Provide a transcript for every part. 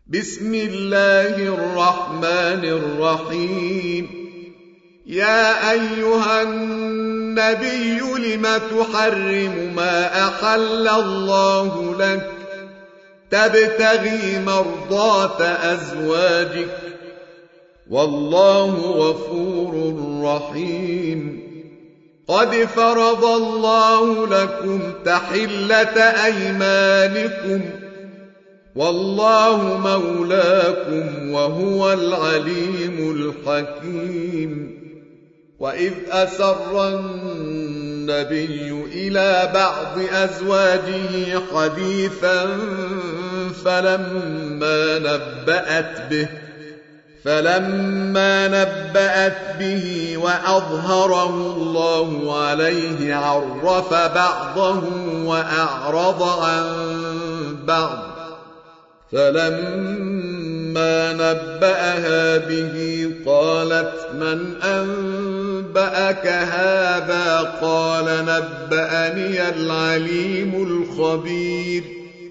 بسم الله الرحمن الرحيم. يا أيها النبي لم تحرم ما أحل الله لك تبتغي مرضات أزواجك والله غفور رحيم. قد فرض الله لكم تحلة أيمانكم والله مولاكم وهو العليم الحكيم. وإذ أسر النبي إلى بعض أزواجه حديثا فلما نبأت به وأظهره الله عليه عرف بعضه وأعرض عن بعض. فلما نبأها به قالت من أنبأك هذا؟ قال نبأني العليم الخبير.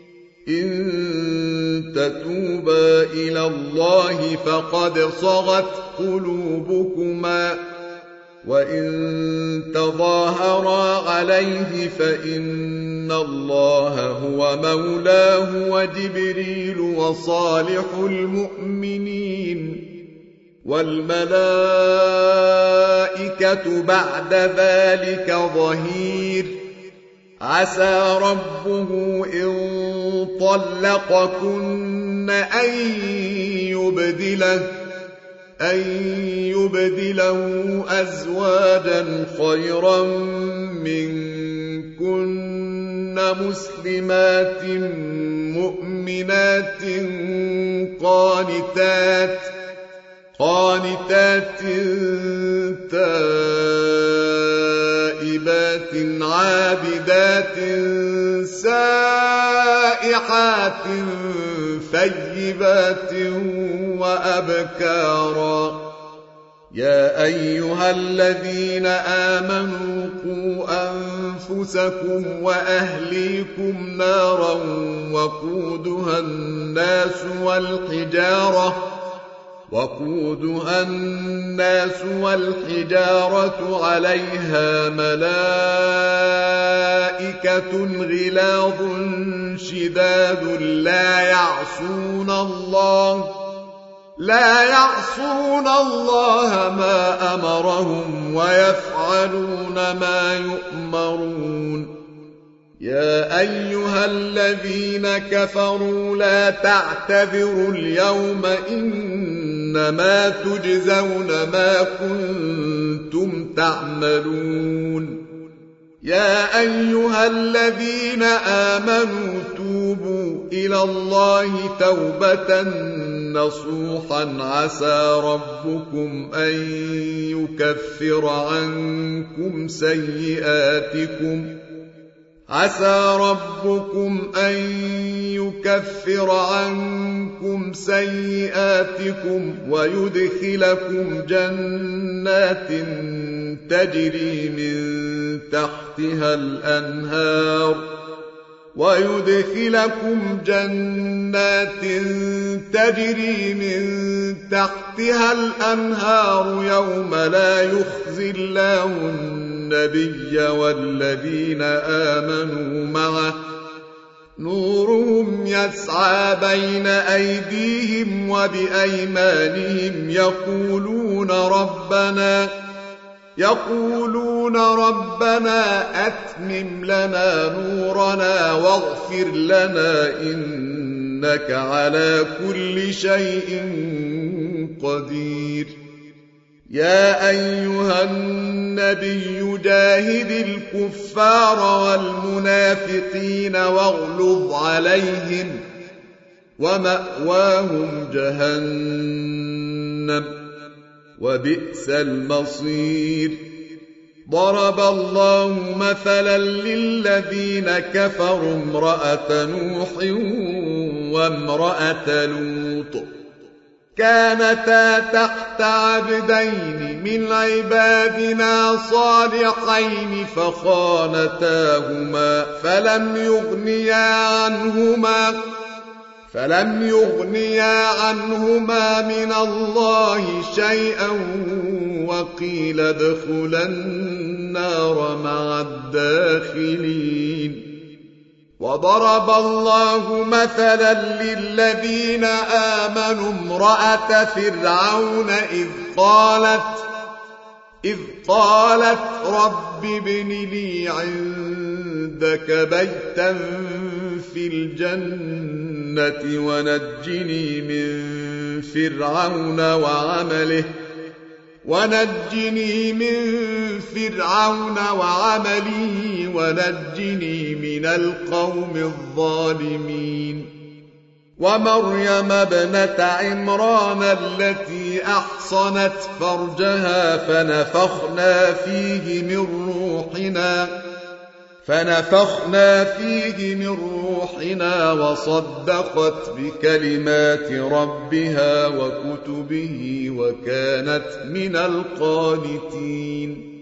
إن تتوبا إلى الله فقد صغت قلوبكما وإن تظاهرا عليه فإن الله هو مولاه وجبريل وصالح المؤمنين والملائكة بعد ذلك ظهير. عسى ربه إن طلقكن أن يبدله أزواجا خيرا منكن مسلمات مؤمنات قانتات تائبات عابدات سائحات ثيبات وأبكارا. يا أيها الذين آمنوا قوا أنفسكم وأهليكم نارا وقودها الناس والحجارة عليها ملائكة غلاظ شداد لا يعصون الله ما أمرهم ويفعلون ما يؤمرون. يا أيها الذين كفروا لا تعتذروا اليوم إنما تجزون ما كنتم تعملون. يا أيها الذين آمنوا توبوا إلى الله توبة نصوحا عسى ربكم أن يكفر عنكم سيئاتكم ويدخلكم جنات تجري من تحتها الأنهار يوم لا يخزي الله النبي والذين آمنوا معه نورهم يسعى بين أيديهم وبأيمانهم يقولون ربنا أتمم لنا نورنا واغفر لنا إنك على كل شيء قدير. يا أيها النبي جاهد الكفار والمنافقين واغلظ عليهم ومأواهم جهنم وبئس المصير. ضرب الله مثلا للذين كفروا امرأة نوح وامرأة لوط كانتا تحت عبدين من عبادنا صالحين فخانتاهما فلم يغنيا عنهما من الله شيئا وقيل ادخلا النار مع الداخلين. وضرب الله مثلا للذين آمنوا امرأة فرعون إذ قالت رب ابن لي عندك بيتا في الجنة ونجني من فرعون وعمله ونجني من القوم الظالمين. ومريم ابنة عمران التي أحصنت فرجها فنفخنا فيه من روحنا وصدقت بكلمات ربها وكتبه وكانت من القانتين.